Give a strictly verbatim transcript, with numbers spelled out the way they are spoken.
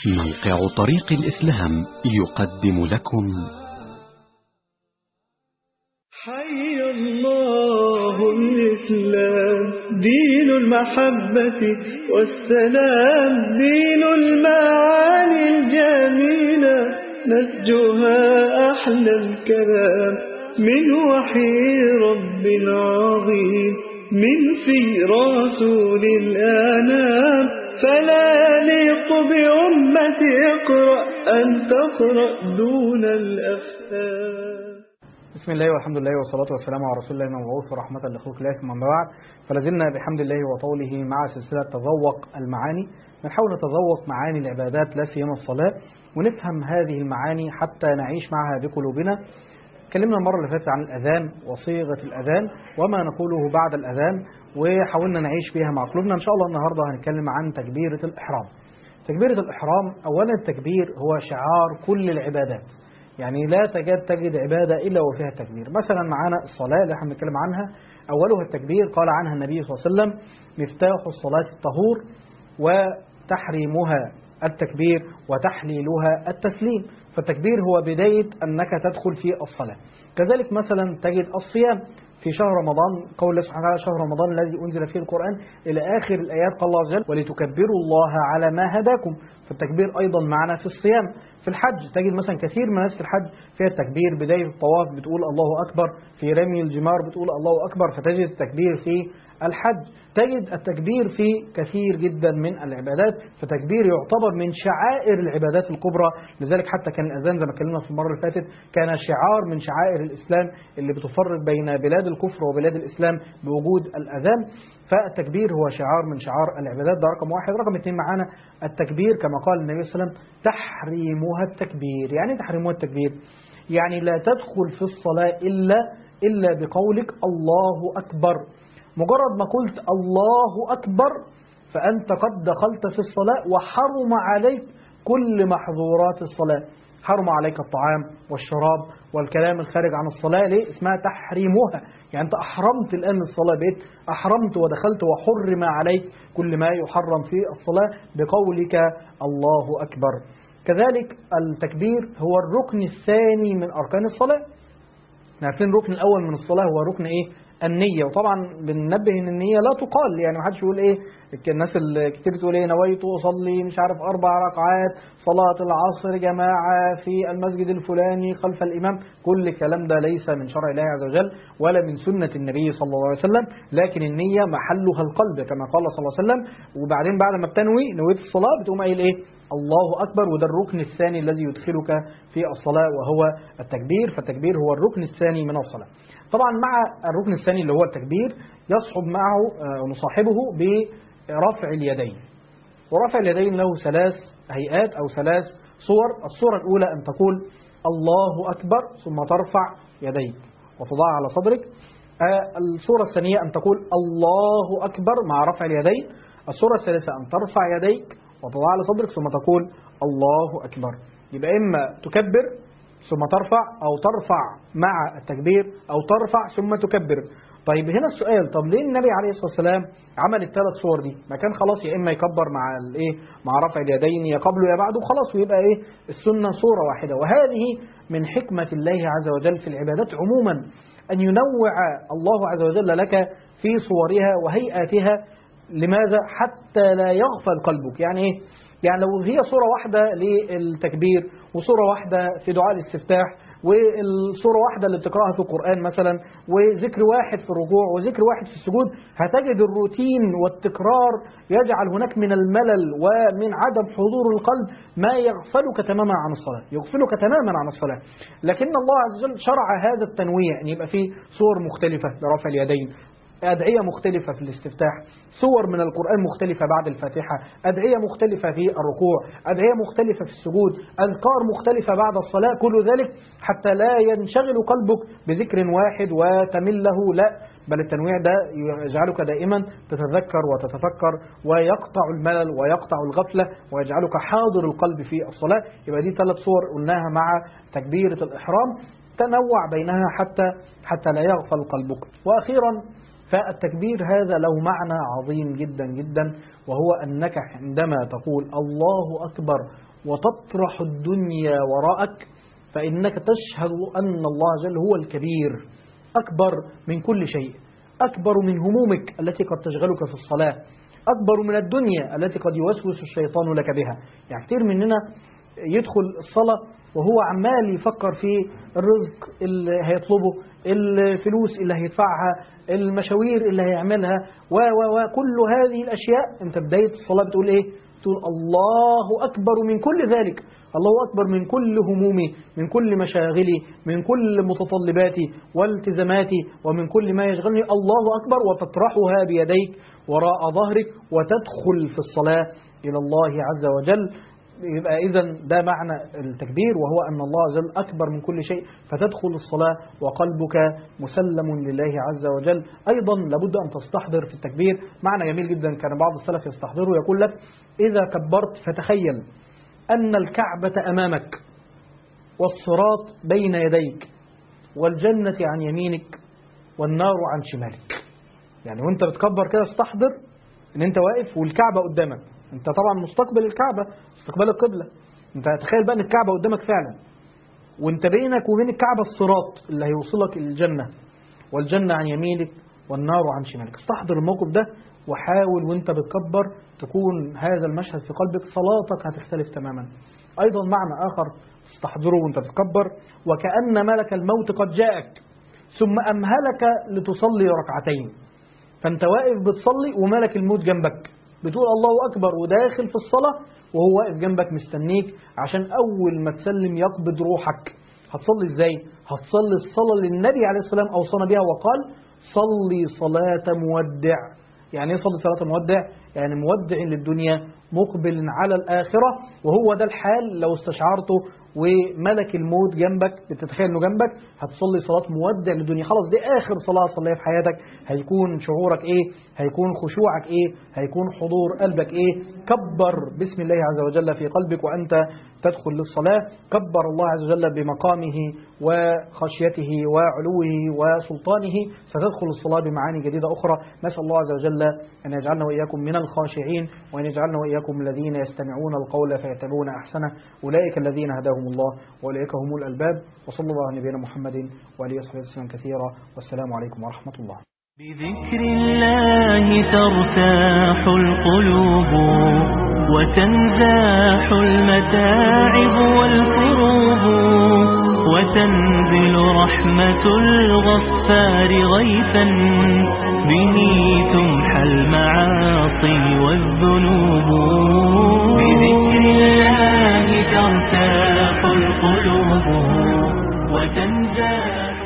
موقع طريق الإسلام يقدم لكم حي الله الإسلام، دين المحبة والسلام، دين المعاني الجميلة، نسجها أحلى الكلام من وحي رب عظيم، من في رسول الأنام. فلا يليق بأمة اقرأ أن تقرأ دون الأفهام. بسم الله والحمد لله والصلاة والسلام على رسول الله المبعوث ورحمة لخلق الله، ثم بعد. فلازلنا بحمد الله وطوله مع سلسلة تذوق المعاني، بنحاول نتذوق معاني العبادات لا سيما الصلاة، ونفهم هذه المعاني حتى نعيش معها بقلوبنا. اتكلمنا المرة اللي فاتت عن الأذان وصيغة الأذان وما نقوله بعد الأذان، وحاولنا نعيش فيها مع قلوبنا. إن شاء الله النهاردة هنتكلم عن تكبيرة الإحرام. تكبيرة الإحرام، أولا التكبير هو شعار كل العبادات، يعني لا تكاد تجد عبادة إلا وفيها تكبير. مثلا معانا الصلاة اللي احنا بنتكلم عنها، أولها التكبير، قال عنها النبي صلى الله عليه وسلم: مفتاح الصلاة الطهور وتحريمها التكبير وتحليلها التسليم. فالتكبير هو بداية أنك تدخل في الصلاة. كذلك مثلا تجد الصيام في شهر رمضان، قول الله سبحانه وتعالى: شهر رمضان الذي أنزل فيه القرآن إلى آخر الآيات. قال الله عز وجل: ولتكبروا الله على ما هداكم. فالتكبير أيضا معنا في الصيام. في الحج تجد مثلا كثير من الناس في الحج فيها التكبير، بداية الطواف بتقول الله أكبر، في رمي الجمار بتقول الله أكبر. فتجد التكبير في الحج، تجد التكبير في كثير جدا من العبادات. فتكبير يعتبر من شعائر العبادات الكبرى. لذلك حتى كان الأذان زي ما اتكلمنا في المرة اللي فاتت كان شعار من شعائر الإسلام اللي بتفرق بين بلاد الكفر وبلاد الإسلام بوجود الأذان. فالتكبير هو شعار من شعار العبادات، ده رقم واحد. رقم اثنين معانا التكبير كما قال النبي صلى الله عليه وسلم: تحريمها التكبير. يعني تحريمها التكبير يعني لا تدخل في الصلاة إلا إلا بقولك الله أكبر. مجرد ما قلت الله أكبر فأنت قد دخلت في الصلاة وحرم عليك كل محظورات الصلاة. حرم عليك الطعام والشراب والكلام الخارج عن الصلاة. ليه؟ اسمها تحريمها، يعني أنت أحرمت الآن الصلاة، بقيت أحرمت ودخلت وحرم عليك كل ما يحرم في الصلاة بقولك الله أكبر. كذلك التكبير هو الركن الثاني من أركان الصلاة. عارفين الركن الأول من الصلاة هو ركن إيه؟ النية. وطبعا بننبه ان النية لا تقال، يعني ما حدش يقول ايه، الناس اللي كتير تقول ايه نويت اصلي مش عارف اربع ركعات صلاة العصر جماعة في المسجد الفلاني خلف الامام. كل الكلام ده ليس من شرع الله عز وجل ولا من سنة النبي صلى الله عليه وسلم، لكن النية محلها القلب كما قال صلى الله عليه وسلم. وبعدين بعد ما بتنوي نويت الصلاة بتقوم قايل ايه؟ الله أكبر. وده الركن الثاني الذي يدخلك في الصلاة وهو التكبير. فالتكبير هو الركن الثاني من الصلاة. طبعا مع الركن الثاني اللي هو التكبير يصحب معه ونصاحبه برفع اليدين. ورفع اليدين له ثلاث هيئات أو ثلاث صور. الصورة الأولى أن تقول الله أكبر ثم ترفع يديك وتضعها على صدرك. الصورة الثانية أن تقول الله أكبر مع رفع اليدين. الصورة الثالثة أن ترفع يديك وتضعها على صدرك ثم تقول الله أكبر. يبقى إما تكبر ثم ترفع، أو ترفع مع التكبير، أو ترفع ثم تكبر. طيب هنا السؤال، طب ليه النبي عليه الصلاة والسلام عمل الثلاث صور دي؟ ما كان خلاص يا إما يكبر مع الإيه مع رفع اليدين يا قبله يا بعده خلاص، ويبقى إيه السنة صورة واحدة. وهذه من حكمة الله عز وجل في العبادات عموما، أن ينوع الله عز وجل لك في صورها وهيئاتها. لماذا؟ حتى لا يغفل قلبك. يعني إيه؟ يعني لو هي صورة واحدة للتكبير وصورة واحدة في دعاء الاستفتاح والصورة واحدة اللي بتقرأها في القرآن مثلا وذكر واحد في الركوع وذكر واحد في السجود، هتجد الروتين والتكرار يجعل هناك من الملل ومن عدم حضور القلب ما يغفلك تماما عن الصلاة، يغفلك تماما عن الصلاة. لكن الله عز وجل شرع هذا التنويع، أن يبقى فيه صور مختلفة لرفع اليدين، أدعية مختلفة في الاستفتاح، صور من القرآن مختلفة بعد الفاتحة، أدعية مختلفة في الركوع، أدعية مختلفة في السجود، أذكار مختلفة بعد الصلاة. كل ذلك حتى لا ينشغل قلبك بذكر واحد وتمله، لا، بل التنويع ده يجعلك دائما تتذكر وتتفكر ويقطع الملل ويقطع الغفلة ويجعلك حاضر القلب في الصلاة. يبقى دي ثلاث صور قلناها مع تكبيرة الإحرام، تنوع بينها حتى حتى لا يغفل قلبك. وأخيرا فالتكبير هذا له معنى عظيم جدا جدا، وهو أنك عندما تقول الله أكبر وتطرح الدنيا وراءك، فإنك تشهد أن الله جل هو الكبير، أكبر من كل شيء، أكبر من همومك التي قد تشغلك في الصلاة، أكبر من الدنيا التي قد يوسوس الشيطان لك بها. يعني كتير مننا يدخل الصلاة وهو عمال يفكر في الرزق اللي هيطلبه، الفلوس اللي هيدفعها، المشاوير اللي هيعملها، وكل هذه الأشياء. أنت بداية الصلاة بتقول إيه؟ تقول الله أكبر من كل ذلك، الله أكبر من كل همومي، من كل مشاغلي، من كل متطلباتي والتزاماتي، ومن كل ما يشغلني. الله أكبر، وتطرحها بيديك وراء ظهرك وتدخل في الصلاة إلى الله عز وجل. يبقى إذن ده معنى التكبير، وهو أن الله جل أكبر من كل شيء، فتدخل الصلاة وقلبك مسلم لله عز وجل. أيضا لابد أن تستحضر في التكبير معنى جميل جدا كان بعض السلف يستحضره، يقول لك إذا كبرت فتخيل أن الكعبة أمامك، والصراط بين يديك، والجنة عن يمينك، والنار عن شمالك. يعني وانت بتكبر كده استحضر ان انت واقف والكعبة قدامك، انت طبعا مستقبل الكعبة، استقبال القبلة، انت تخيل بقى ان الكعبة قدامك فعلا، وانت بينك وبين الكعبة الصراط اللي هيوصلك الجنة، والجنة عن يمينك والنار عن شمالك. استحضر الموقف ده وحاول وانت بتكبر تكون هذا المشهد في قلبك، صلاتك هتختلف تماما. ايضا معنى اخر استحضره وانت بتكبر، وكأن ملك الموت قد جاءك ثم امهلك لتصلي ركعتين، فانت واقف بتصلي وملك الموت جنبك، بتقول الله أكبر وداخل في الصلاة وهو واقف جنبك مستنيك عشان أول ما تسلم يقبض روحك. هتصلي إزاي؟ هتصلي الصلاة اللي النبي عليه السلام أوصانا بها وقال صلي صلاة مودع. يعني ايه صلي صلاة مودع؟ يعني مودع للدنيا مقبل على الآخرة، وهو ده الحال لو استشعرته وملك الموت جنبك، بتتخيل انه جنبك، هتصلي صلاة مودع للدنيا. خلاص دي آخر صلاة صليها في حياتك. هيكون شعورك ايه؟ هيكون خشوعك ايه؟ هيكون حضور قلبك ايه؟ كبر بسم الله عز وجل في قلبك وأنت تدخل للصلاة. كبر الله عز وجل بمقامه وخشيته وعلوه وسلطانه. ستدخل الصلاة بمعاني جديدة أخرى. نسأل الله عز وجل أن يجعلنا وإياكم من الخاشعين، وأن يجعلنا وإياكم الذين يستمعون القول فيتبعون أحسنه. أولئك الذين هداهم الله وأولئك هم الألباب. وصلى الله على نبينا محمد وآله وصحبه وسلم كثيرا، والسلام عليكم ورحمة الله. بذكر الله ترتاح القلوب وتنزاح المتاعب والكروب، وتنزل رحمة الغفار غيثا به تمحى المعاصي والذنوب. بذكر الله ترتاح القلوب وتنزاح